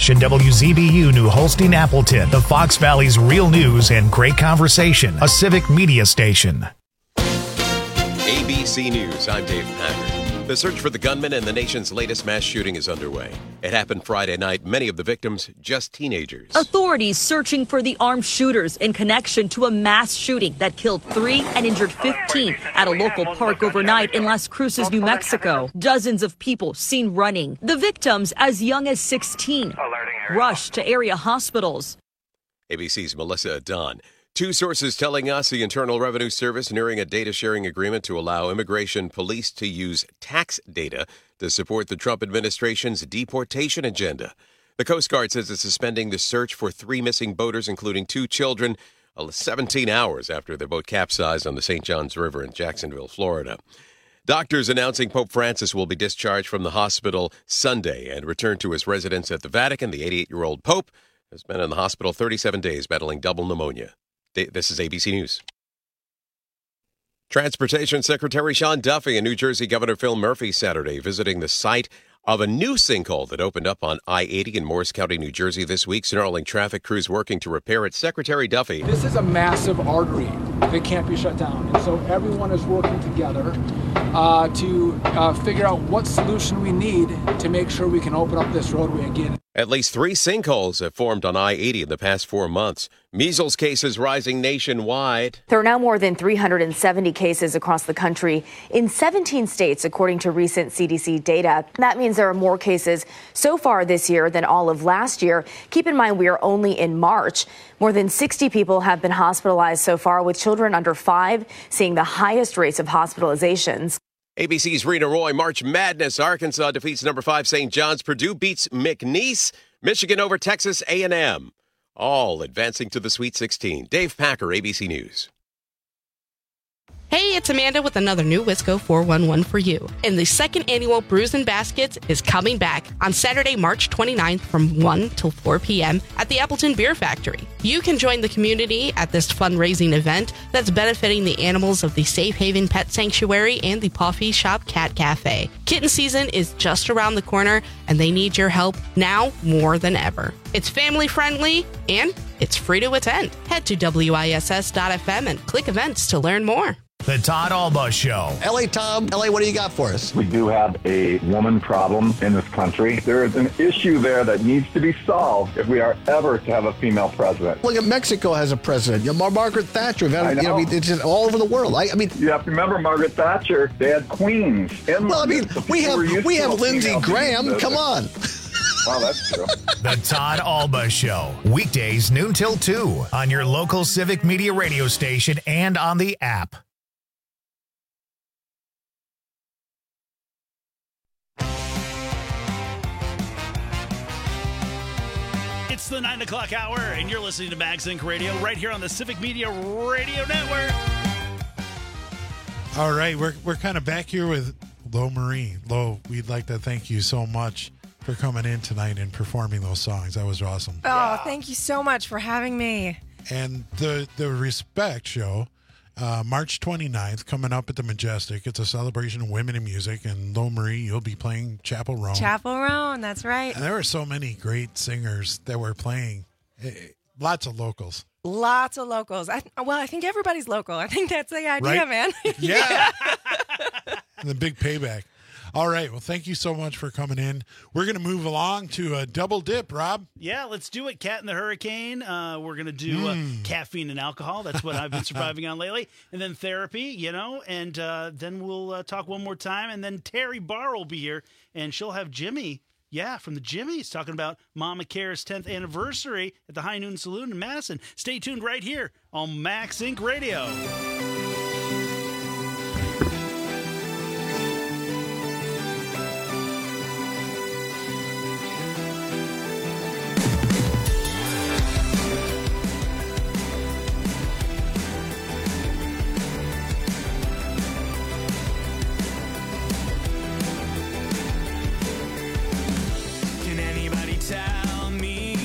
station WZBU New Holstein Appleton, the Fox Valley's real news and great conversation, a civic media station. ABC News, I'm Dave Packard. The search for the gunman in the nation's latest mass shooting is underway. It happened Friday night, many of the victims just teenagers. Authorities searching for the armed shooters in connection to a mass shooting that killed 3 and injured 15 at a local park overnight in Las Cruces, New Mexico. Dozens of people seen running. The victims, as young as 16, rushed to area hospitals. ABC's Melissa Dunn. 2 sources telling us the Internal Revenue Service nearing a data-sharing agreement to allow immigration police to use tax data to support the Trump administration's deportation agenda. The Coast Guard says it's suspending the search for 3 missing boaters, including 2 children, 17 hours after their boat capsized on the St. Johns River in Jacksonville, Florida. Doctors announcing Pope Francis will be discharged from the hospital Sunday and return to his residence at the Vatican. The 88-year-old Pope has been in the hospital 37 days battling double pneumonia. This is ABC News. Transportation Secretary Sean Duffy and New Jersey Governor Phil Murphy Saturday visiting the site of a new sinkhole that opened up on I-80 in Morris County, New Jersey this week. Snarling traffic crews working to repair it. Secretary Duffy. This is a massive artery that can't be shut down. And so everyone is working together to figure out what solution we need to make sure we can open up this roadway again. At least 3 sinkholes have formed on I-80 in the past 4 months. Measles cases rising nationwide. There are now more than 370 cases across the country in 17 states, according to recent CDC data. That means there are more cases so far this year than all of last year. Keep in mind, we are only in March. More than 60 people have been hospitalized so far, with children under 5 seeing the highest rates of hospitalizations. ABC's Rena Roy. March Madness. Arkansas defeats number 5 St. John's. Purdue beats McNeese. Michigan over Texas A&M. All advancing to the Sweet 16. Dave Packer, ABC News. Hey, it's Amanda with another new Wisco 411 for you. And the second annual Brews and Baskets is coming back on Saturday, March 29th from 1 till 4 p.m. at the Appleton Beer Factory. You can join the community at this fundraising event that's benefiting the animals of the Safe Haven Pet Sanctuary and the Puffy Shop Cat Cafe. Kitten season is just around the corner, and they need your help now more than ever. It's family friendly, and it's free to attend. Head to WISS.FM and click events to learn more. The Todd Alba Show. L.A. Tom, L.A., what do you got for us? We do have a woman problem in this country. There is an issue there that needs to be solved if we are ever to have a female president. Look at Mexico has a president. Margaret Thatcher. It's just all over the world. I mean, you have to remember Margaret Thatcher. They had queens. Well, I mean, we have Lindsey Graham. Come on. Wow, that's true. The Todd Alba Show. Weekdays noon till 2 on your local civic media radio station and on the app. It's the 9 o'clock hour, and you're listening to MagSync Radio right here on the Civic Media Radio Network. All right, we're kind of back here with Lo Marie. Lo, we'd like to thank you so much for coming in tonight and performing those songs. That was awesome. Oh, thank you so much for having me. And the Respect Show, March 29th, coming up at the Majestic. It's a celebration of women in music. And Lo Marie, you'll be playing Chapel Roan. Chapel Roan, that's right. And there were so many great singers that were playing. Lots of locals. Lots of locals. I think everybody's local. I think that's the idea, right? Man. Yeah. And the big payback. All right. Well, thank you so much for coming in. We're going to move along to a double dip, Rob. Yeah, let's do it. Cat in the Hurricane. We're going to do caffeine and alcohol. That's what I've been surviving on lately. And then therapy, and then we'll talk one more time. And then Terry Barr will be here, and she'll have Jimmy. Yeah, from the Jimmys, talking about Mama Care's 10th anniversary at the High Noon Saloon in Madison. Stay tuned right here on MagSync Radio.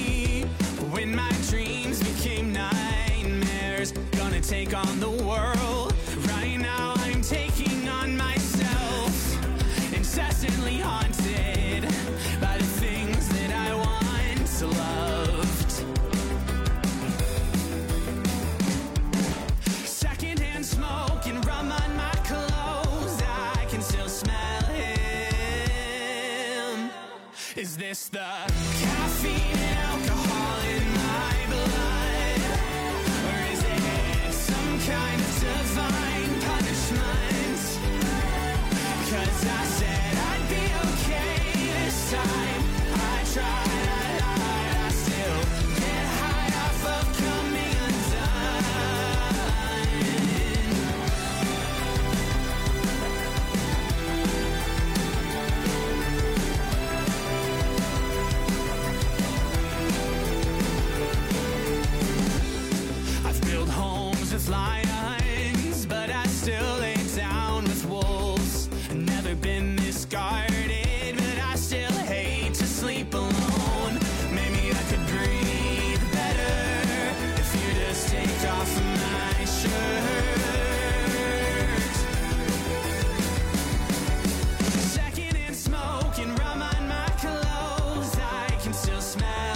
Take on the world. this the caffeine and alcohol in my blood? Or is it some kind of divine punishment? 'Cause I said I'd be okay this time. I tried, I lied, I still get high off of coming with lions, but I still lay down with wolves. Never been this guarded, but I still hate to sleep alone. Maybe I could breathe better if you just take off my shirt. Second in smoke and rum on my clothes, I can still smell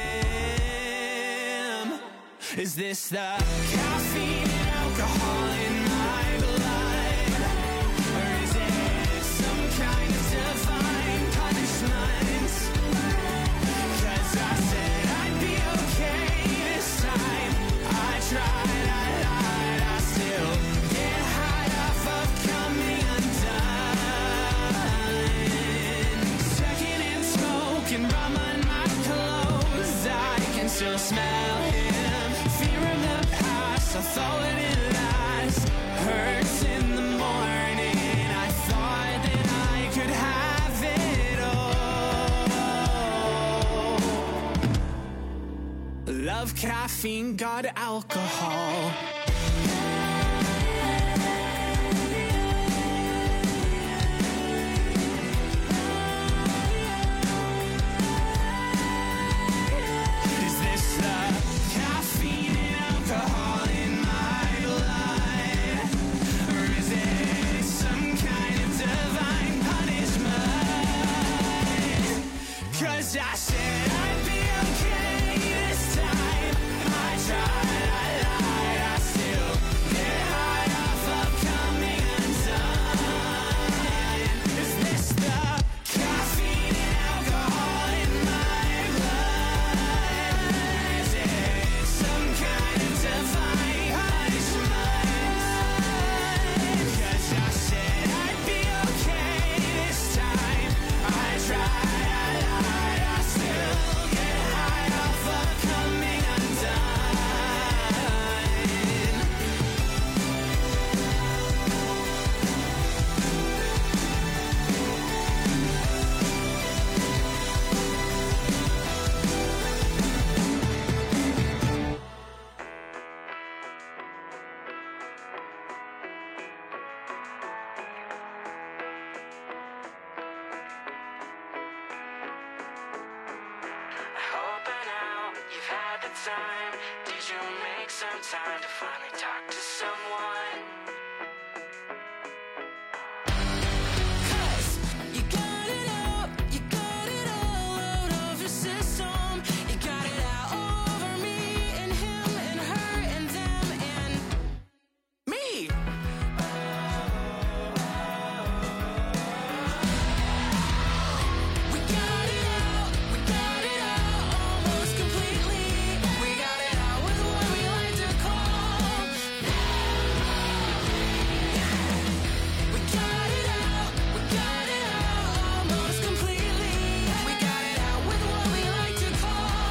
him. Is this the caffeine and alcohol in my blood? Or is it some kind of divine punishment? 'Cause I said I'd be okay this time. I tried, I lied, I still get high off of coming undone. Second in smoke and rum on my clothes, I can still smell him. Fear of the past, I thought it last. Hurts in the morning, I thought that I could have it all. Love caffeine, got alcohol. Is this the caffeine and alcohol in my blood? Or is it some kind of divine punishment? 'Cause I said I'd be okay this time. I tried, I lied, I still get high off of coming undone. Is this the caffeine and alcohol in my blood? Is it some kind of divine punishment? 'Cause I said I'd be okay this time. I tried, I lied, I still get high off of coming Hoping out you've had the time. Did you make some time to finally talk to someone? 'Cause you got it out, you got it all out of your system. You got it out over me and him and her and them and me. We got it out almost completely. We got it out with what we like to call. We got it out almost completely. We got it out with what we like to call.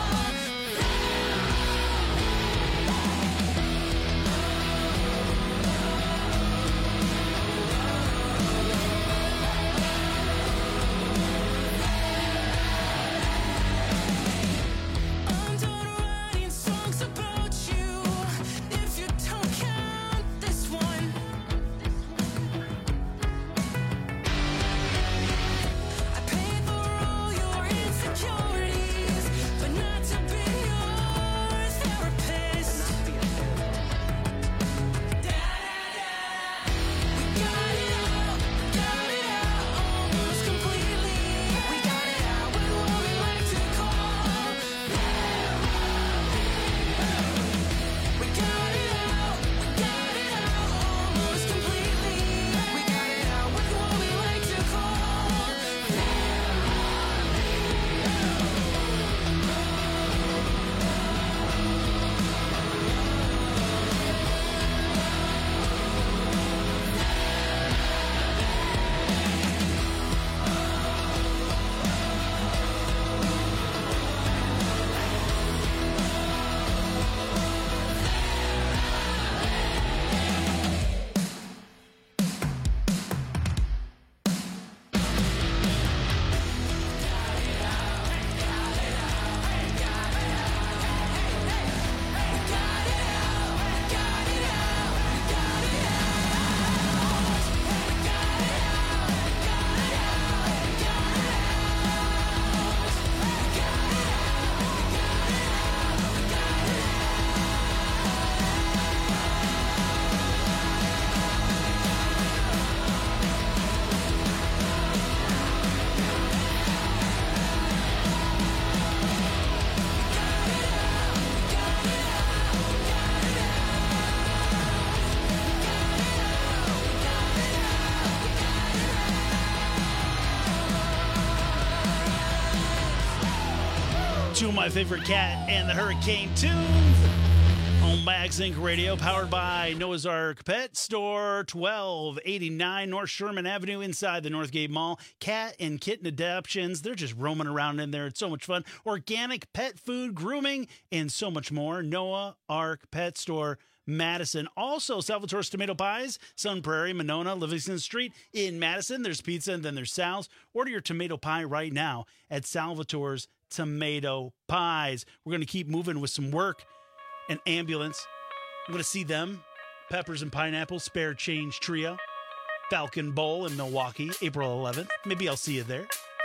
Two of my favorite Cat and the Hurricane tunes on Max Inc. Radio, powered by Noah's Ark Pet Store, 1289 North Sherman Avenue inside the Northgate Mall. Cat and kitten adoptions, they're just roaming around in there. It's so much fun. Organic pet food, grooming, and so much more. Noah Ark Pet Store, Madison. Also, Salvatore's Tomato Pies, Sun Prairie, Monona, Livingston Street in Madison. There's pizza and then there's Sal's. Order your tomato pie right now at Salvatore's Tomato Pies. We're going to keep moving with some work and ambulance. I'm going to see them. Peppers and Pineapple, Spare Change Trio, Falcon Bowl in Milwaukee, April 11th. Maybe I'll see you there.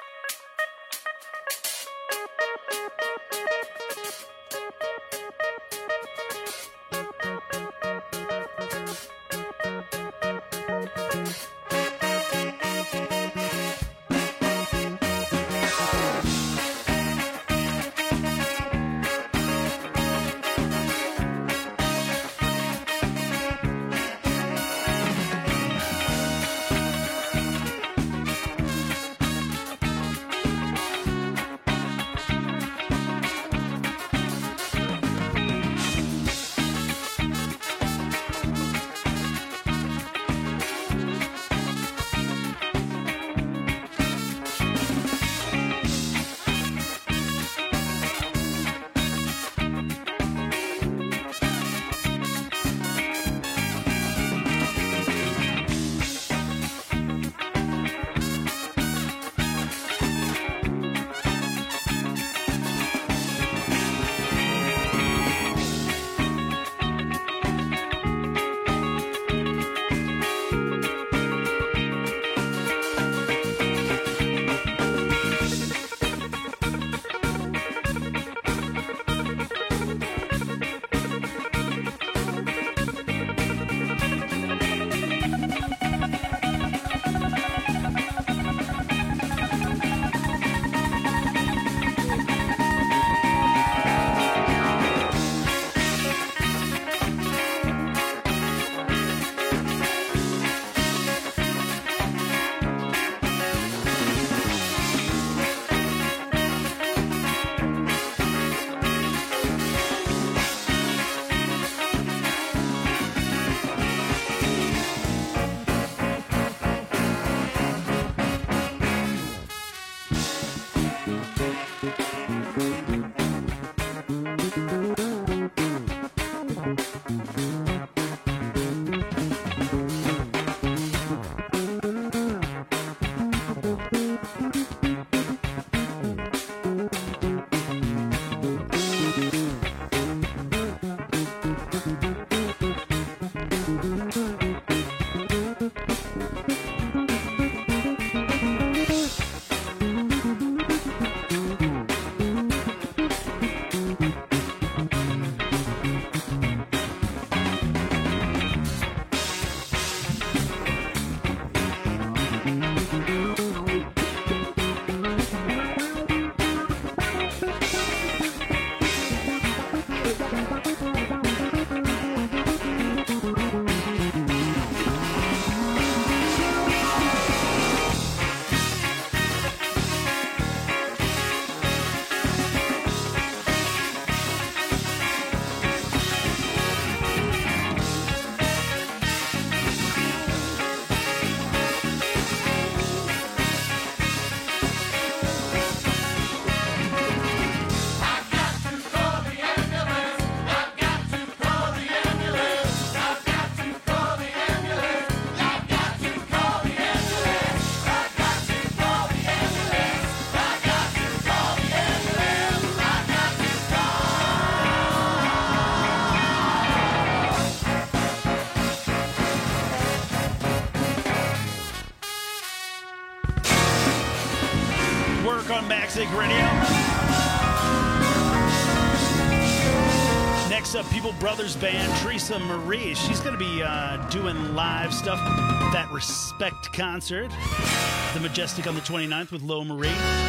Maxic Radio. Next up, People Brothers Band, Teresa Marie. She's going to be doing live stuff at that Respect concert. The Majestic on the 29th with Lo Marie.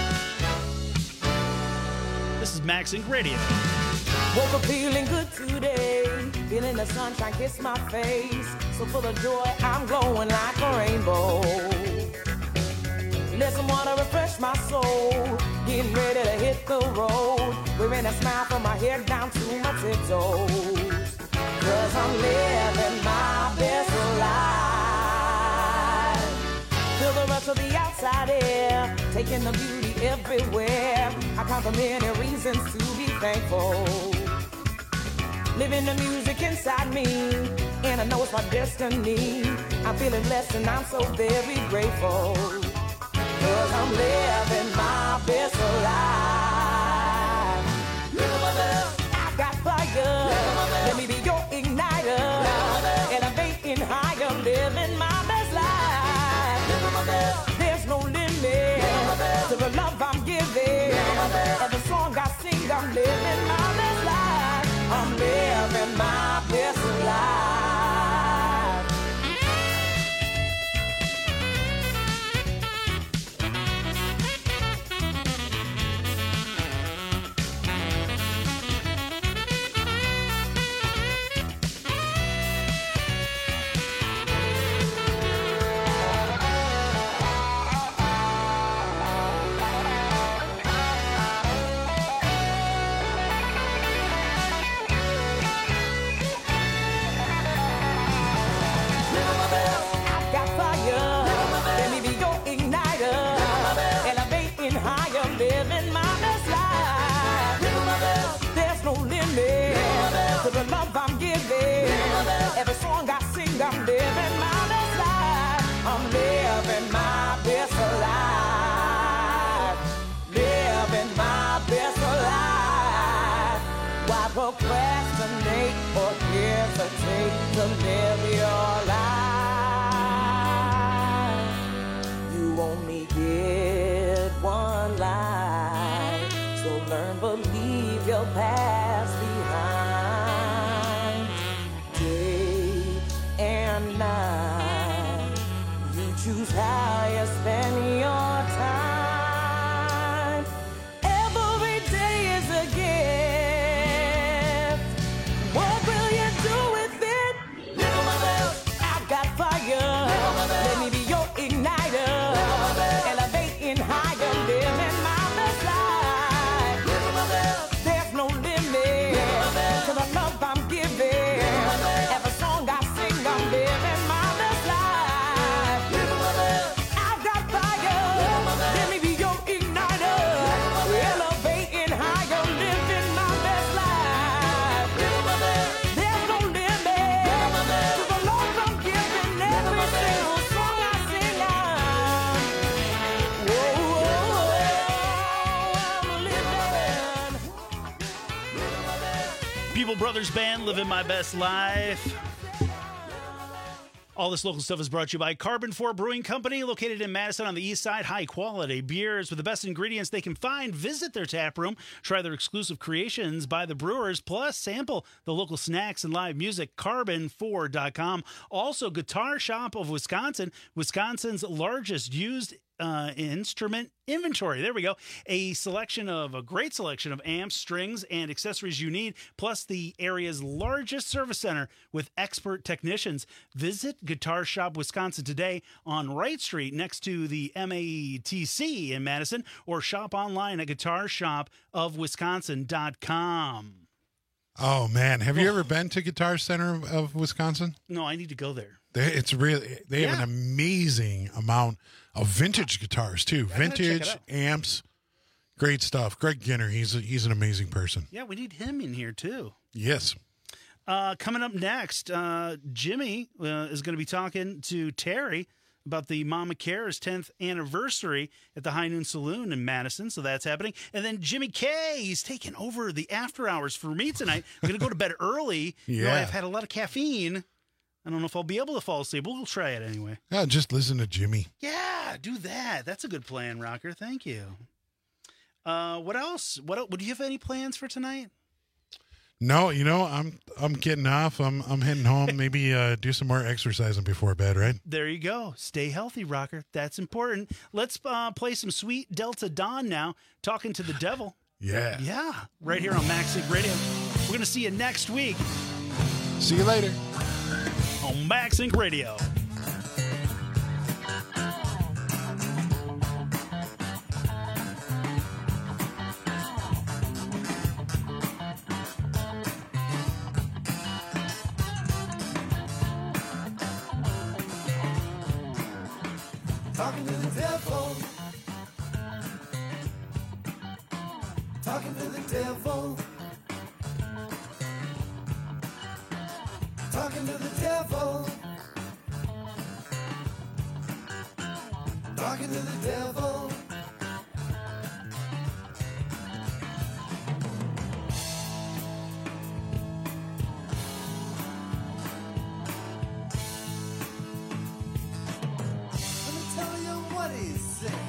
This is Max Inc. Radio. Woke up feeling good today, feeling the sunshine kiss my face. So full of joy, I'm glowing like a rainbow. Let some water refresh my soul, getting ready to hit the road. smile from my head down to my tiptoes. 'Cause I'm living my best life. Feel the rush of the outside air, taking the beauty everywhere. I count the many reasons to be thankful. Living the music inside me, and I know it's my destiny. I'm feeling blessed and I'm so very grateful. 'Cause I'm living my best life. Living my best. I got fire. Let me be your igniter. Elevating higher, living my best life. Living my best. There's no limit to the love I'm giving. Every song I sing, I'm living my best life. I'm living my best life. To the love I'm giving, every song I sing, I'm living my best life. I'm living my best life. Living my best life. Why procrastinate or hesitate to live your life? You only get one life, so learn, believe your past behind. Day and night, you choose how you spend your time. Every day is a gift. What will you do with it? Live my best. I've got fire. Let me be your igniter. Elevating higher, living my best life. Live my best. There's no limit to the love I'm giving. Every song I sing, I'm living my best life. I've got fire. Let me be your igniter. Elevating higher, living my best life. There's no limit to the love I'm giving. Every single song I sing, People Brothers Band, Living My Best Life. All this local stuff is brought to you by Carbon 4 Brewing Company, located in Madison on the east side. High-quality beers with the best ingredients they can find. Visit their tap room. Try their exclusive creations by the brewers. Plus, sample the local snacks and live music. Carbon4.com. Also, Guitar Shop of Wisconsin, Wisconsin's largest used instrument inventory. There we go. A great selection of amps, strings, and accessories you need, plus the area's largest service center with expert technicians. Visit Guitar Shop Wisconsin today on Wright Street next to the MATC in Madison, or shop online at guitarshopofwisconsin.com. Oh, man. Have you ever been to Guitar Center of Wisconsin? No, I need to go there. They have an amazing amount of vintage guitars too. Vintage amps, great stuff. Greg Ginner, he's an amazing person. Yeah, we need him in here too. Yes. Coming up next, Jimmy is going to be talking to Terry about the Mama Cares 10th anniversary at the High Noon Saloon in Madison. So that's happening. And then Jimmy K, he's taking over the after hours for me tonight. I'm going to go to bed early. Yeah. You know, I've had a lot of caffeine. I don't know if I'll be able to fall asleep. We'll try it anyway. Yeah, just listen to Jimmy. Yeah, do that. That's a good plan, Rocker. Thank you. What else? What do you have any plans for tonight? No, I'm getting off. I'm heading home. Maybe do some more exercising before bed, right? There you go. Stay healthy, Rocker. That's important. Let's play some sweet Delta Dawn now. Talking to the Devil. Yeah. Yeah. Right here on Max Inc. Radio. We're going to see you next week. See you later. On Max Inc. Radio. Talking to the devil. Talking to the devil. Talking to the devil. Talking to the devil. Let me tell you what he's saying.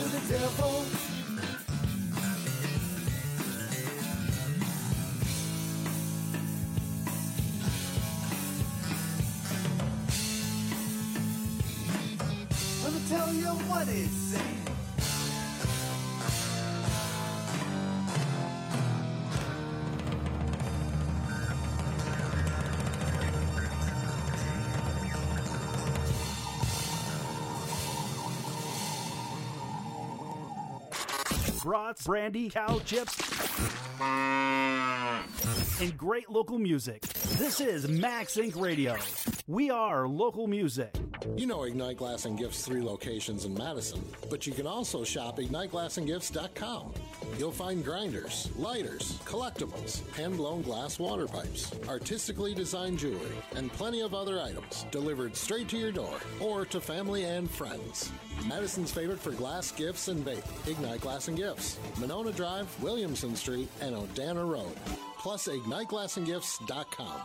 the devil. Let me tell you what it's saying. Brats, brandy, cow chips, and great local music. This is Max Inc. Radio. We are local music. You know Ignite Glass and Gifts 3 locations in Madison, but you can also shop IgniteGlassandGifts.com. You'll find grinders, lighters, collectibles, hand-blown glass water pipes, artistically designed jewelry, and plenty of other items delivered straight to your door or to family and friends. Madison's favorite for glass, gifts, and bake, Ignite Glass and Gifts, Monona Drive, Williamson Street, and Odana Road. Plus, IgniteGlassandGifts.com.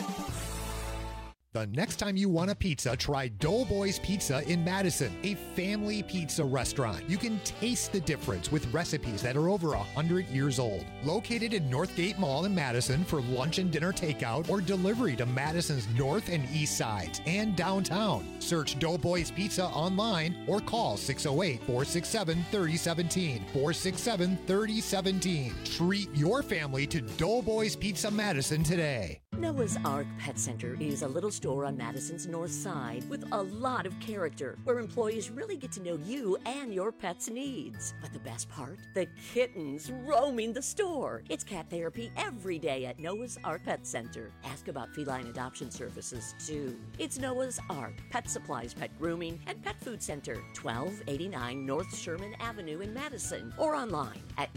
The next time you want a pizza, try Doughboys Pizza in Madison, a family pizza restaurant. You can taste the difference with recipes that are over 100 years old. Located in Northgate Mall in Madison for lunch and dinner takeout or delivery to Madison's north and east sides and downtown. Search Doughboys Pizza online or call 608-467-3017. 467-3017. Treat your family to Doughboys Pizza Madison today. Noah's Ark Pet Center is a little store on Madison's north side with a lot of character where employees really get to know you and your pet's needs. But the best part? The kittens roaming the store. It's cat therapy every day at Noah's Ark Pet Center. Ask about feline adoption services too. It's Noah's Ark Pet Supplies, Pet Grooming, and Pet Food Center, 1289 North Sherman Avenue in Madison, or online at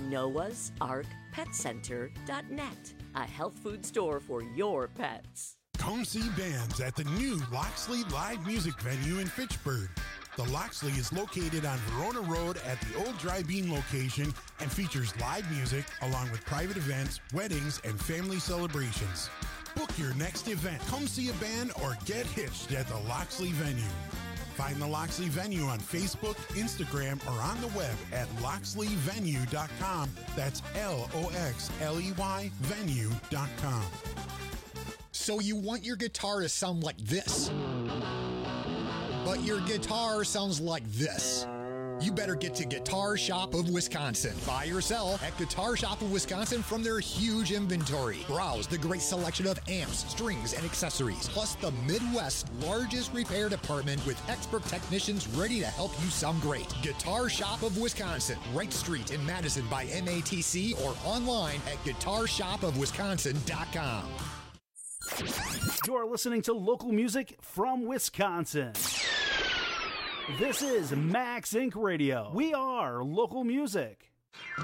noahsarkpetcenter.net. A health food store for your pets. Come see bands at the new Loxley Live Music Venue in Fitchburg. The Loxley is located on Verona Road at the old Dry Bean location and features live music along with private events, weddings, and family celebrations. Book your next event. Come see a band or get hitched at the Loxley venue. Find the Loxley venue on Facebook, Instagram, or on the web at loxleyvenue.com. That's LOXLEY venue.com. So you want your guitar to sound like this, but your guitar sounds like this. You better get to Guitar Shop of Wisconsin. Buy or sell at Guitar Shop of Wisconsin from their huge inventory. Browse the great selection of amps, strings, and accessories, plus the Midwest's largest repair department with expert technicians ready to help you sound great. Guitar Shop of Wisconsin, Wright Street in Madison by MATC, or online at guitarshopofwisconsin.com. You're listening to local music from Wisconsin. This is Max Inc. Radio. We are local music.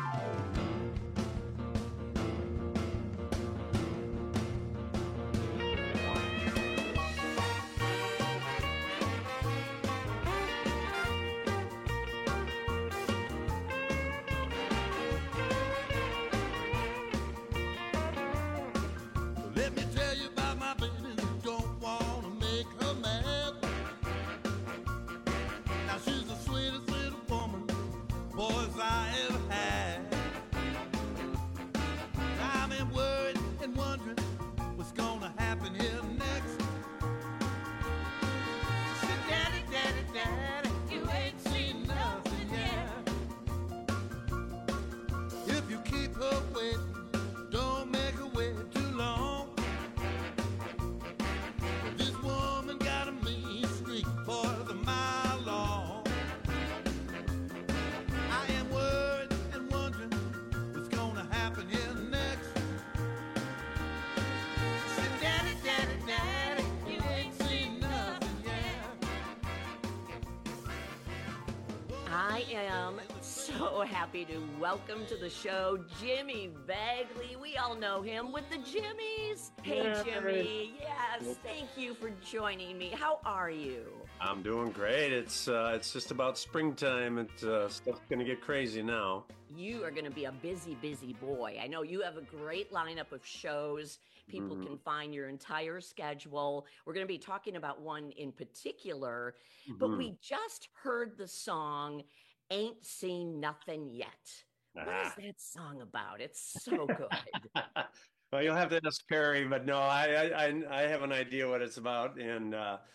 Let me tell you about my baby who don't want to make her mad. Now she's the sweetest little woman boys I ever had. I'm in worried and wondering what's gonna happen here next. She said, Daddy, Daddy, Daddy, you ain't seen nothing yet. If you keep her waiting, don't make her wait too long. This woman got a mean streak for the mile long. I am worried and wondering what's gonna happen here next. She said, Daddy, Daddy, Daddy, you ain't seen nothing yet. I am so happy to welcome to the show Jimmy Bagley. We all know him with the Jimmies. Hey, Yeah. Jimmy. Yes, thank you for joining me. How are you? I'm doing great. It's just about springtime. Stuff's gonna get crazy now. You are going to be a busy, busy boy. I know you have a great lineup of shows. People can find your entire schedule. We're going to be talking about one in particular, but we just heard the song Ain't Seen Nothing Yet. What is that song about? It's so good. Well, you'll have to ask Perry, but no, I have an idea what it's about, and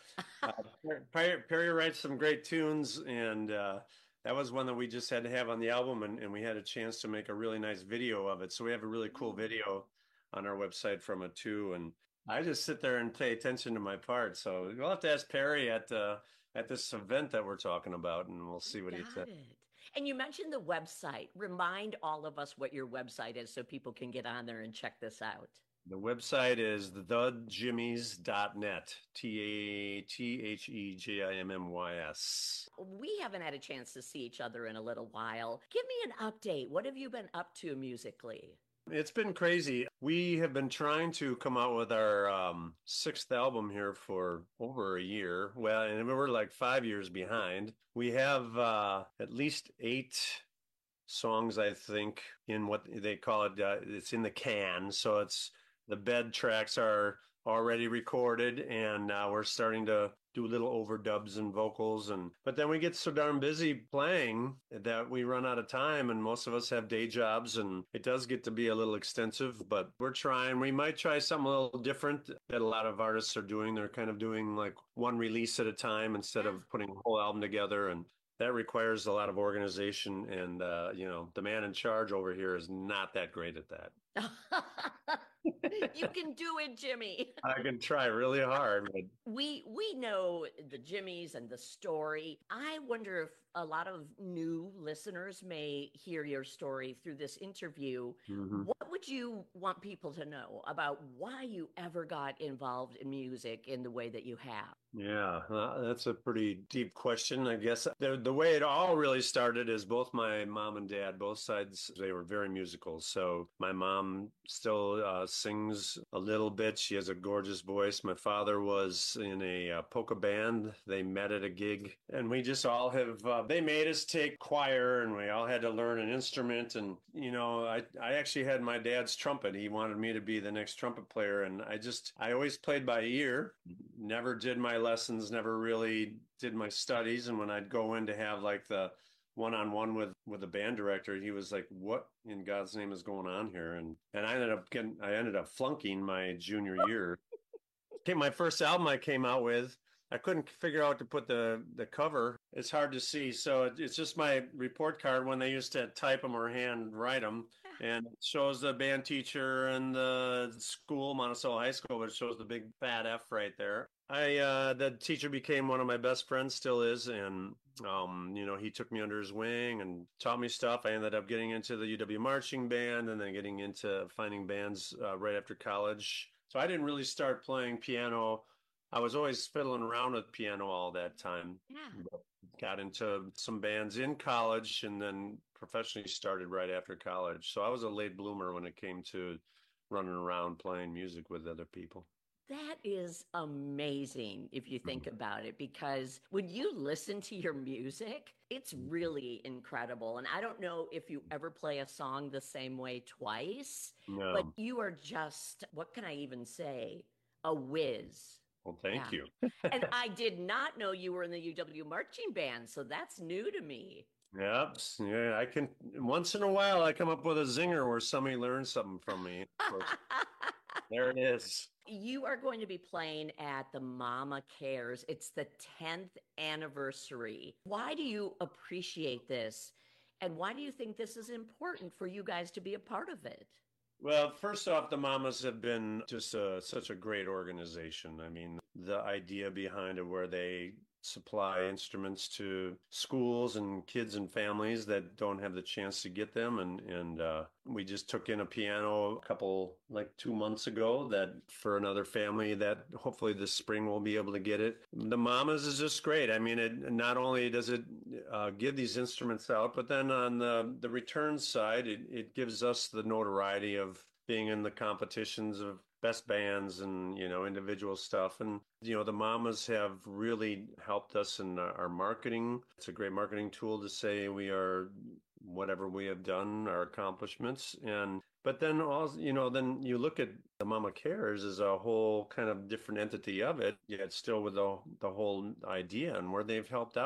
Perry writes some great tunes, and that was one that we just had to have on the album, and we had a chance to make a really nice video of it. So we have a really cool video on our website from it too, and I just sit there and pay attention to my part. So you'll have to ask Perry at this event that we're talking about, and we'll see what he said. And you mentioned the website. Remind all of us what your website is so people can get on there and check this out. The website is thejimmies.net, TheJimmys. We haven't had a chance to see each other in a little while. Give me an update. What have you been up to musically? It's been crazy. We have been trying to come out with our sixth album here for over a year. Well, and we're like 5 years behind. We have at least 8 songs, I think, in what they call it. It's in the can. So it's the bed tracks are already recorded, and now we're starting to do little overdubs and vocals, but then we get so darn busy playing that we run out of time, and most of us have day jobs, and it does get to be a little extensive, but we're trying. We might try something a little different that a lot of artists are doing. They're kind of doing like one release at a time instead of putting a whole album together, and that requires a lot of organization, and the man in charge over here is not that great at that. You can do it, Jimmy. I can try really hard. But... We know the Jimmys and the story. I wonder if a lot of new listeners may hear your story through this interview. Mm-hmm. What would you want people to know about why you ever got involved in music in the way that you have? Yeah, that's a pretty deep question, I guess. The way it all really started is both my mom and dad, both sides, they were very musical. So my mom still sings a little bit. She has a gorgeous voice. My father was in a polka band. They met at a gig, and we just all have, they made us take choir, and we all had to learn an instrument. And, I actually had my dad's trumpet. He wanted me to be the next trumpet player. And I always played by ear, never did my lessons, never really did my studies. And when I'd go in to have like the one-on-one with the band director, he was like, what in God's name is going on here? And I ended up flunking my junior year. My first album I came out with, I couldn't figure out to put the cover. It's hard to see. So it's just my report card when they used to type them or hand write them. And it shows the band teacher and the school, Monticello High School, but it shows the big fat F right there. The teacher became one of my best friends, still is. And, he took me under his wing and taught me stuff. I ended up getting into the UW marching band and then getting into finding bands right after college. So I didn't really start playing piano. I was always fiddling around with piano all that time. Yeah. Got into some bands in college and then professionally started right after college. So I was a late bloomer when it came to running around playing music with other people. That is amazing if you think about it, because when you listen to your music, it's really incredible. And I don't know if you ever play a song the same way twice, but you are just, what can I even say? A whiz. Well, thank you. And I did not know you were in the UW marching band, so that's new to me. Yep. Yeah, I can, once in a while, I come up with a zinger where somebody learns something from me. There it is. You are going to be playing at the Mama Cares. It's the 10th anniversary. Why do you appreciate this? And why do you think this is important for you guys to be a part of it? Well, first off, the Mamas have been just such a great organization. I mean, the idea behind it where they supply instruments to schools and kids and families that don't have the chance to get them. And we just took in a piano like 2 months ago that for another family that hopefully this spring we'll be able to get it. The Mamas is just great. I mean, it not only does it give these instruments out, but then on the return side, it gives us the notoriety of being in the competitions of best bands and, individual stuff. And, the Mamas have really helped us in our marketing. It's a great marketing tool to say we are whatever we have done, our accomplishments. But then also, then you look at the Mama Cares as a whole kind of different entity of it, yet still with the whole idea and where they've helped out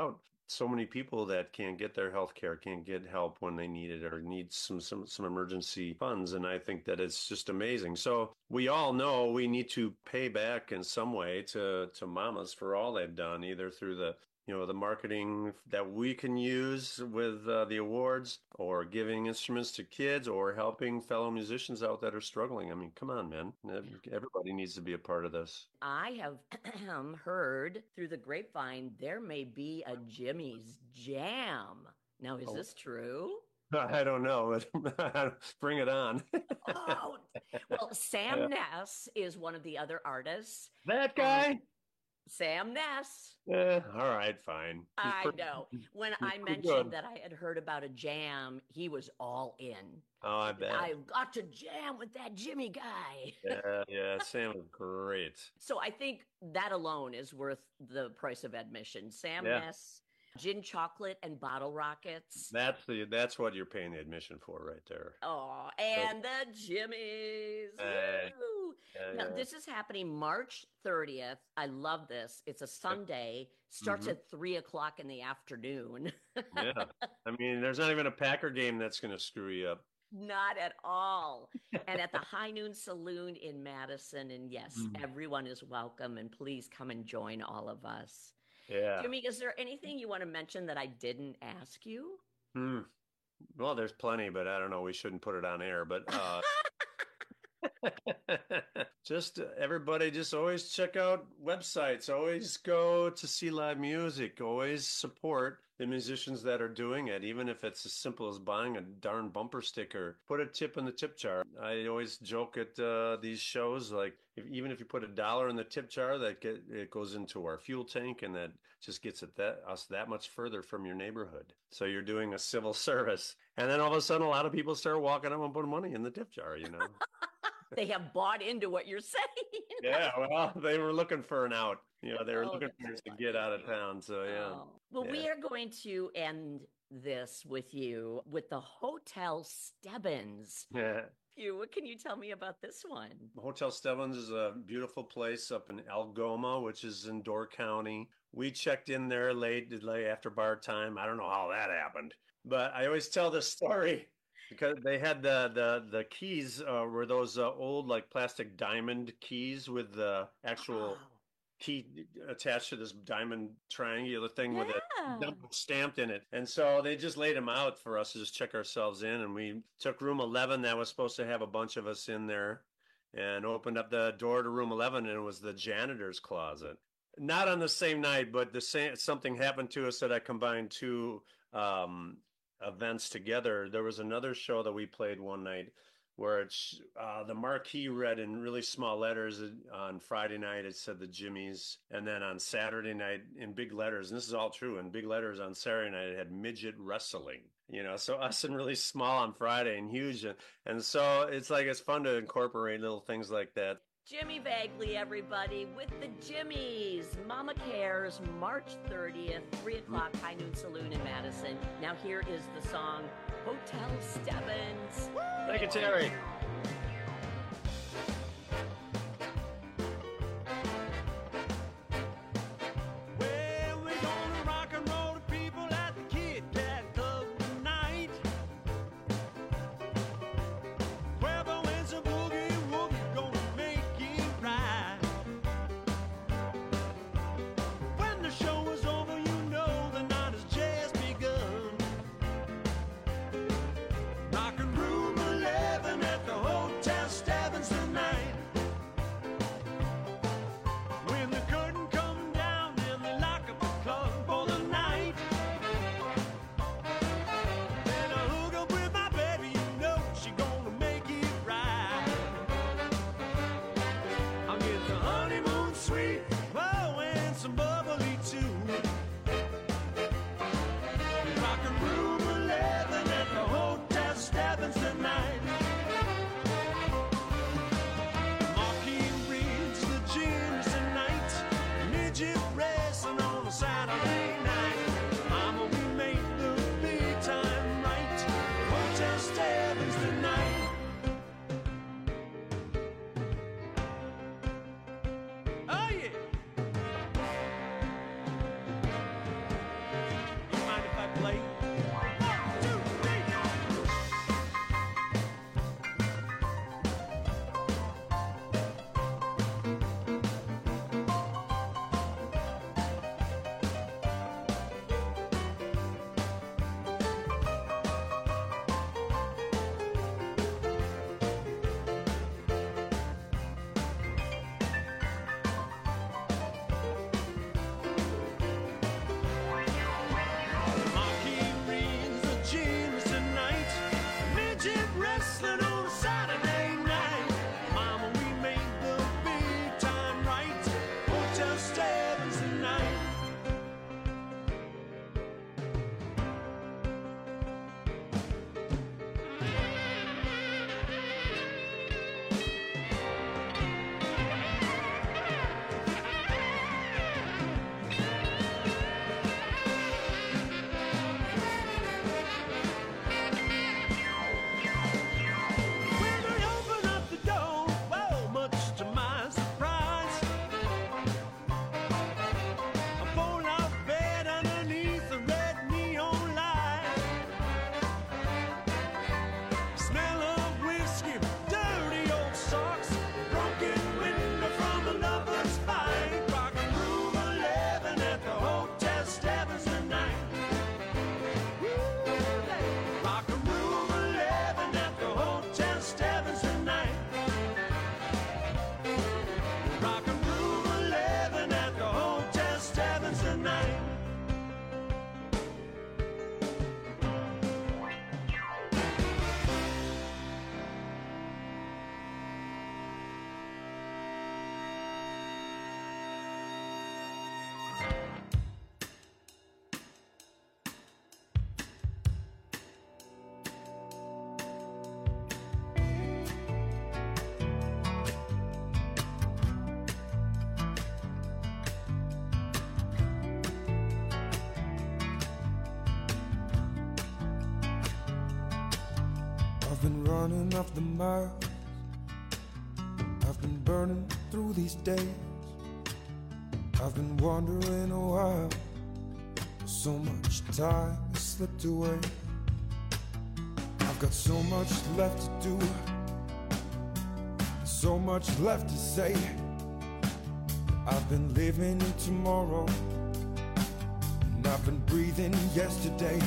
so many people that can't get their health care, can't get help when they need it, or need some emergency funds. And I think that it's just amazing. So we all know we need to pay back in some way to mamas for all they've done, either through the marketing that we can use with the awards, or giving instruments to kids, or helping fellow musicians out that are struggling. I mean, come on, man. Everybody needs to be a part of this. I have heard through the grapevine there may be a Jimmy's Jam. Now, is this true? I don't know. Bring it on. Oh, well, Sam Ness is one of the other artists. That guy? Sam Ness. All right, fine. I know. When I mentioned that I had heard about a jam, he was all in. Oh, I bet. I've got to jam with that Jimmy guy. Yeah, Sam was great. So I think that alone is worth the price of admission. Sam Ness, Gin Chocolate and Bottle Rockets. That's what you're paying the admission for right there. Oh, and the Jimmys. Now, this is happening March 30th. I love this. It's a Sunday. Starts at 3:00 in the afternoon. Yeah. I mean, there's not even a Packer game that's going to screw you up. Not at all. And at the High Noon Saloon in Madison. And yes, everyone is welcome. And please come and join all of us. Yeah. Jimmy, is there anything you want to mention that I didn't ask you? Well, there's plenty, but I don't know. We shouldn't put it on air. But just everybody, just always check out websites. Always go to see live music. Always support the musicians that are doing it, even if it's as simple as buying a darn bumper sticker. Put a tip in the tip jar. I always joke at these shows, like even if you put $1 in the tip jar, it goes into our fuel tank, and that just gets us that much further from your neighborhood. So you're doing a civil service, and then all of a sudden, a lot of people start walking up and putting money in the tip jar. They have bought into what you're saying. Yeah, well, they were looking for an out. They were looking for us to get out of town. So, yeah. Well, we are going to end this with you with the Hotel Stebbins. Yeah. What can you tell me about this one? Hotel Stebbins is a beautiful place up in Algoma, which is in Door County. We checked in there late after bar time. I don't know how that happened, but I always tell this story. Because they had the keys were those old like plastic diamond keys with the actual key attached to this diamond triangular thing with a number stamped in it. And so they just laid them out for us to just check ourselves in. And we took room 11 that was supposed to have a bunch of us in there, and opened up the door to room 11, and it was the janitor's closet. Not on the same night, but something happened to us that I combined two events together. There was another show that we played one night where it's the marquee read in really small letters. On Friday night it said the Jimmys, and then on Saturday night in big letters, and this is all true, in big letters on Saturday night it had midget wrestling. So us in really small on Friday and huge, and so it's fun to incorporate little things like that. Jimmy Bagley, everybody, with the Jimmys. Mama Cares, March 30th, 3:00, High Noon Saloon in Madison. Now here is the song, Hotel Stebbins. Thank you, Terry. Rockin' room 11 at the wrestling on a Saturday night. Mama, we made the big time right. Hotel Stebbins tonight. When I open up the door, well, much to my surprise, I pull out bed underneath the red neon light. Smell of whiskey, dirty old socks, broken window from a lover's fight. Rockin' room 11 at the Hotel Stebbins tonight. Rockin' room 11 at the Hotel Stebbins tonight. Rockin' room 11 at the Hotel Stebbins tonight. I've been running off the miles. I've been burning through these days. I've been wondering a while. So much time has slipped away. I've got so much left to do, so much left to say. I've been living in tomorrow, and I've been breathing yesterday.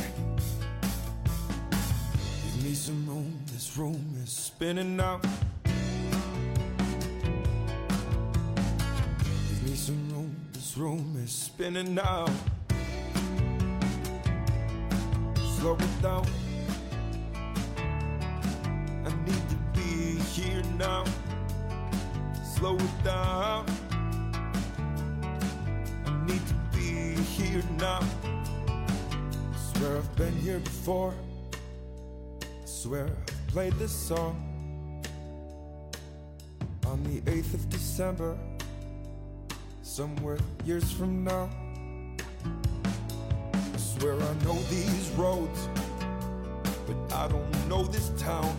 Give me some room, this room is spinning out. Give me some room, this room is spinning out. Slow it down, I need to be here now. Slow it down, I need to be here now. Swear I've been here before, swear I've played this song on the 8th of December, somewhere years from now. I swear I know these roads, but I don't know this town.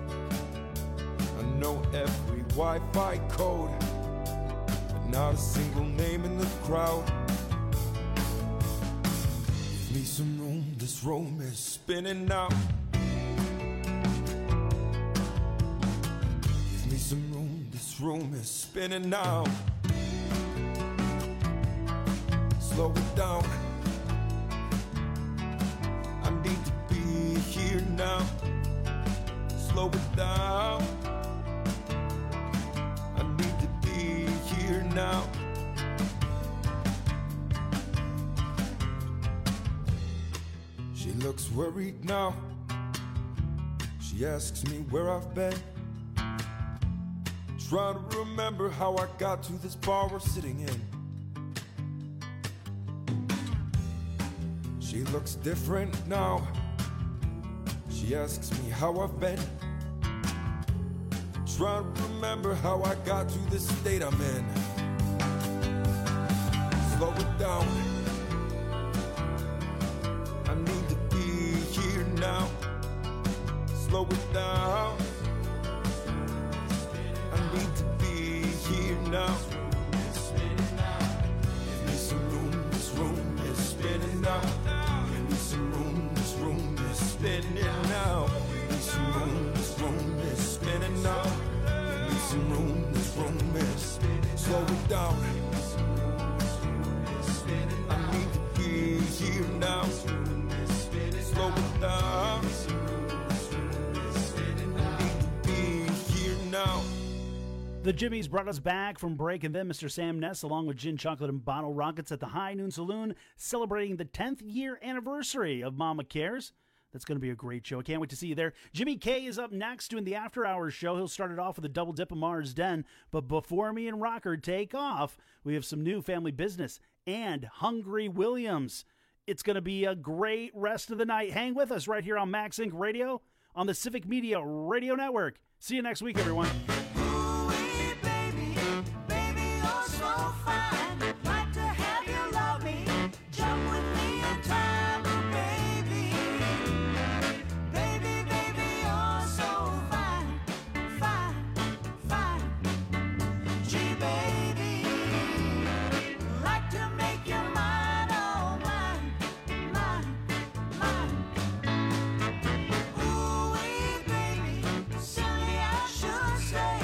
I know every Wi-Fi code, but not a single name in the crowd. Give me some room, this room is spinning now. Give me some room, this room is spinning now. Slow it down, I need to be here now. Slow it down, I need to be here now. She looks worried now. She asks me where I've been. Trying to remember how I got to this bar we're sitting in. She looks different now. She asks me how I've been. Trying to remember how I got to this state I'm in. Slow it down, I need to be here now. Slow it down, I need to be here now. Give me some room, this room is spinning now. Give me some room, this room is spinning now. Give me some room, this room is spinning now. Give me some room, this room is spinning. Slow it down, I need to be here now. Slow it down, I need to be here now. The Jimmies brought us back from break, and then Mr. Sam Ness, along with Gin Chocolate and Bottle Rockets at the High Noon Saloon, celebrating the 10th year anniversary of Mama Cares. That's going to be a great show. I can't wait to see you there. Jimmy K is up next doing the After Hours show. He'll start it off with a double dip of Mars Den. But before me and Rocker take off, we have some new family business and Hungry Williams. It's going to be a great rest of the night. Hang with us right here on Max Inc. Radio on the Civic Media Radio Network. See you next week, everyone. Say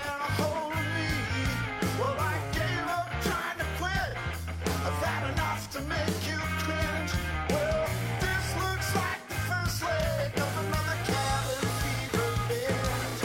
a hold of me. Well, I gave up trying to quit. I've had enough to make you cringe. Well, this looks like the first leg of another cabin fever binge.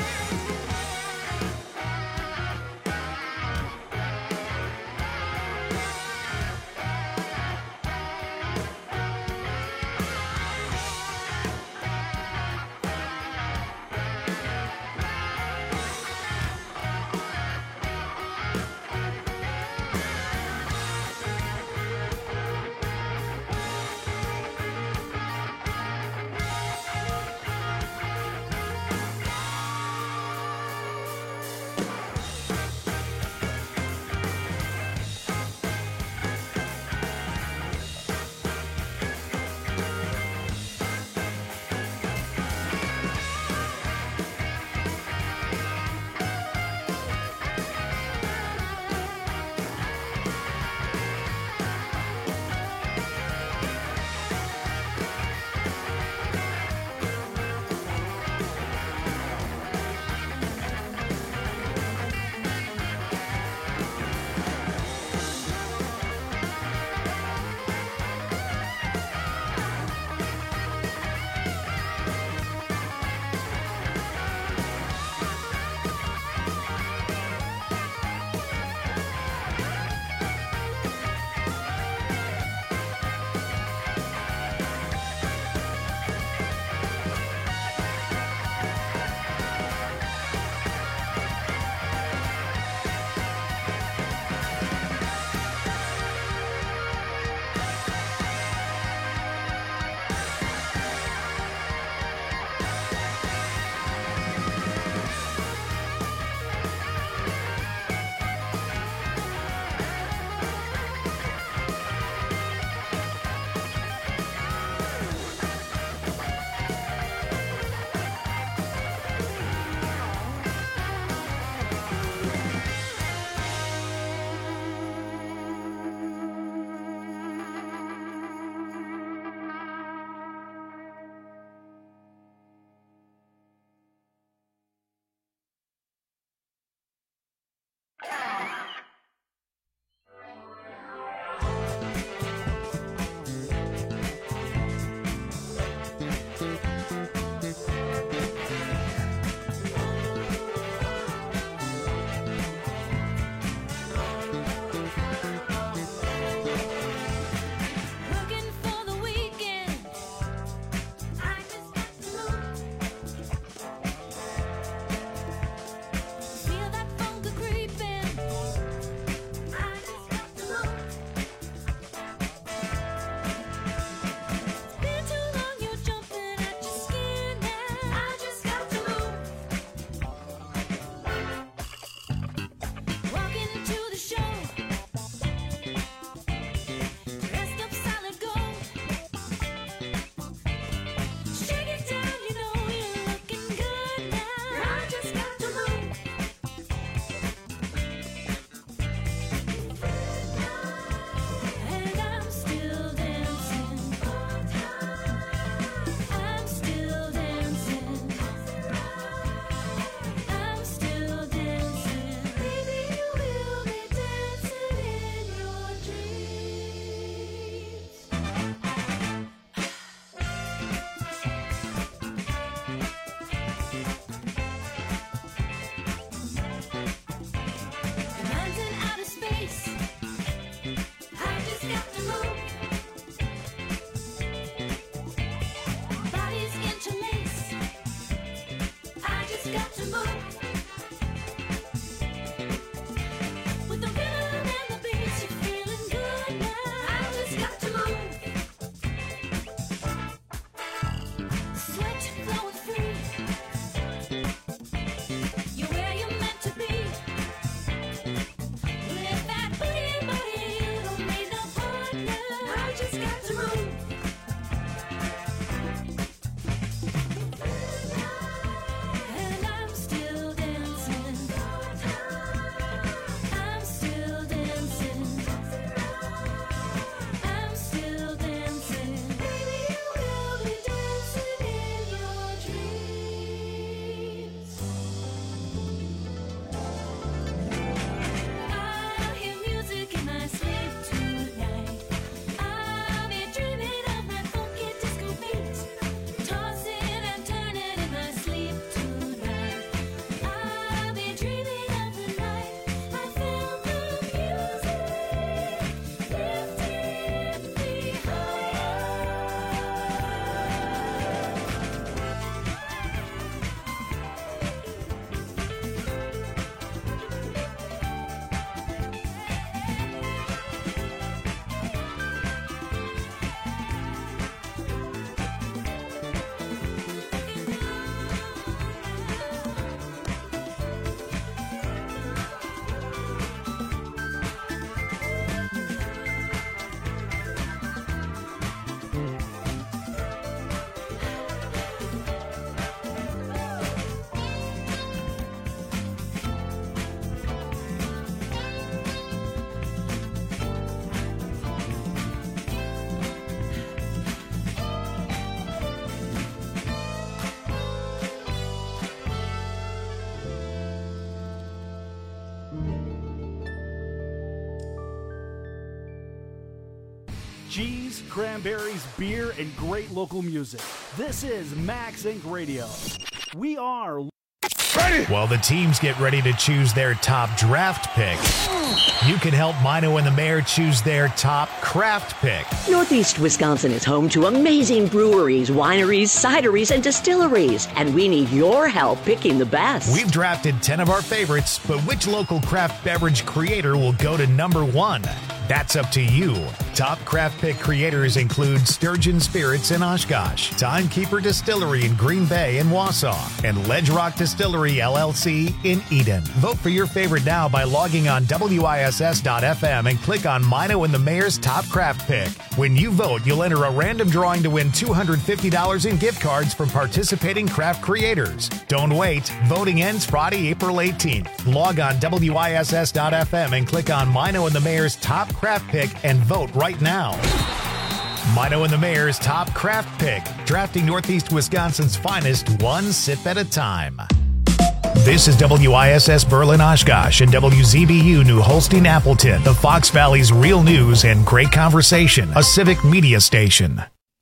cheese, cranberries, beer, and great local music. This is Max Inc. Radio. We are ready. While the teams get ready to choose their top draft pick, you can help Mino and the Mayor choose their top craft pick. Northeast Wisconsin is home to amazing breweries, wineries, cideries, and distilleries, and we need your help picking the best. We've drafted 10 of our favorites, but which local craft beverage creator will go to number 1? That's up to you. Top craft pick creators include Sturgeon Spirits in Oshkosh, Timekeeper Distillery in Green Bay and Wausau, and Ledge Rock Distillery LLC in Eden. Vote for your favorite now by logging on WISS.FM and click on Mino and the Mayor's Top Craft Pick. When you vote, you'll enter a random drawing to win $250 in gift cards from participating craft creators. Don't wait. Voting ends Friday, April 18th. Log on WISS.FM and click on Mino and the Mayor's Top Craft Pick and vote right now. Mino and the Mayor's Top Craft Pick, drafting Northeast Wisconsin's finest one sip at a time. This is WISS Berlin Oshkosh and WZBU New Holstein Appleton, the Fox Valley's real news and great conversation, a civic media station.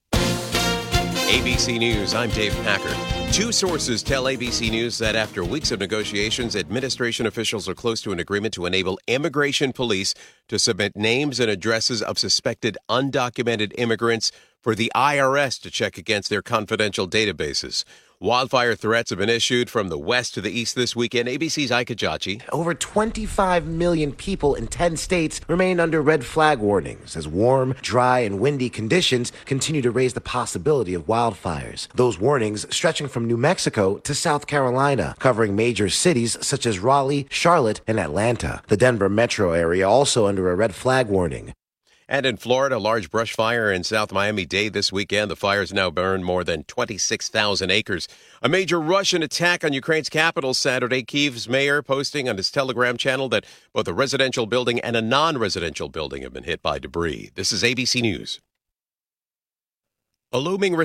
ABC News, I'm Dave Packard. 2 sources tell ABC News that after weeks of negotiations, administration officials are close to an agreement to enable immigration police to submit names and addresses of suspected undocumented immigrants for the IRS to check against their confidential databases. Wildfire threats have been issued from the west to the east this weekend. ABC's Ike Jachi. Over 25 million people in 10 states remain under red flag warnings as warm, dry, and windy conditions continue to raise the possibility of wildfires. Those warnings stretching from New Mexico to South Carolina, covering major cities such as Raleigh, Charlotte, and Atlanta. The Denver metro area also under a red flag warning. And in Florida, a large brush fire in South Miami-Dade this weekend. The fire's now burned more than 26,000 acres. A major Russian attack on Ukraine's capital Saturday. Kyiv's mayor posting on his Telegram channel that both a residential building and a non-residential building have been hit by debris. This is ABC News. A looming